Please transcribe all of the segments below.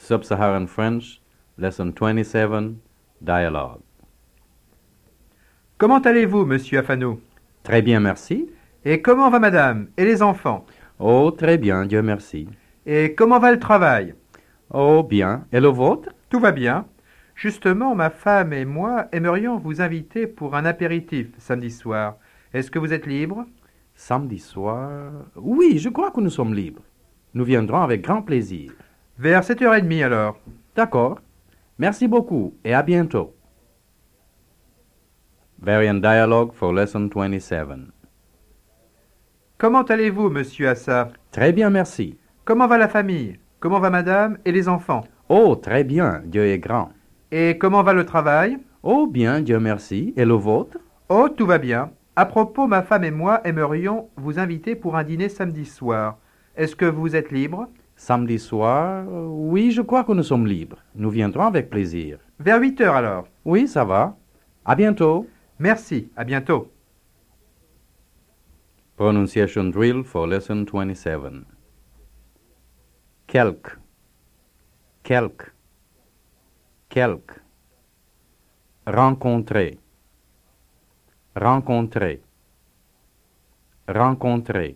Sub-Saharan French, Lesson 27, Dialogue. Comment allez-vous, monsieur Afano? Très bien, merci. Et comment va madame? Et les enfants? Oh, très bien, Dieu merci. Et comment va le travail? Oh, bien. Et le vôtre? Tout va bien. Justement, ma femme et moi aimerions vous inviter pour un apéritif samedi soir. Est-ce que vous êtes libre? Samedi soir? Oui, je crois que nous sommes libres. Nous viendrons avec grand plaisir. Vers 7h30 alors. D'accord. Merci beaucoup et à bientôt. Variant Dialogue for Lesson 27. Comment allez-vous, monsieur Assa? Très bien, merci. Comment va la famille? Comment va madame et les enfants? Oh, très bien, Dieu est grand. Et comment va le travail? Oh, bien, Dieu merci. Et le vôtre? Oh, tout va bien. À propos, ma femme et moi aimerions vous inviter pour un dîner samedi soir. Est-ce que vous êtes libre? Samedi soir? Oui, je crois que nous sommes libres. Nous viendrons avec plaisir. Vers 8h alors. Oui, ça va. À bientôt. Merci, à bientôt. Pronunciation drill for lesson 27. Quelque, quelque, quelque. Rencontrer, rencontrer, rencontrer.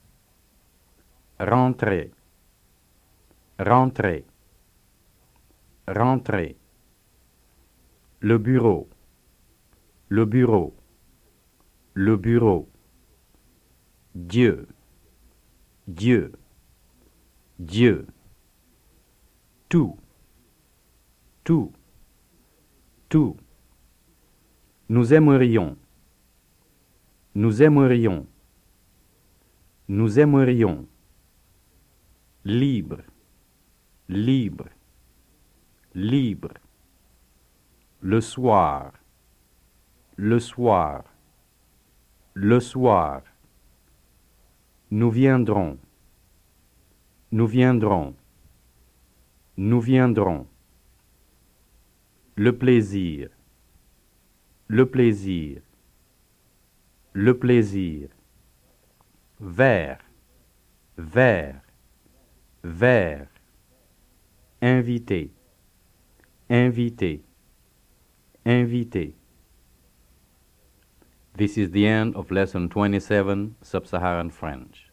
Rentrer, rentrer, rentrer. Le bureau, le bureau, le bureau. Dieu, Dieu, Dieu. Tout, tout, tout. Nous aimerions, nous aimerions, nous aimerions. Libre, libre, libre. Le soir, le soir, le soir. Nous viendrons, nous viendrons, nous viendrons. Le plaisir, le plaisir, le plaisir. Vers, vers, vers. Invité, invité, invité. This is the end of lesson 27, Sub-Saharan French.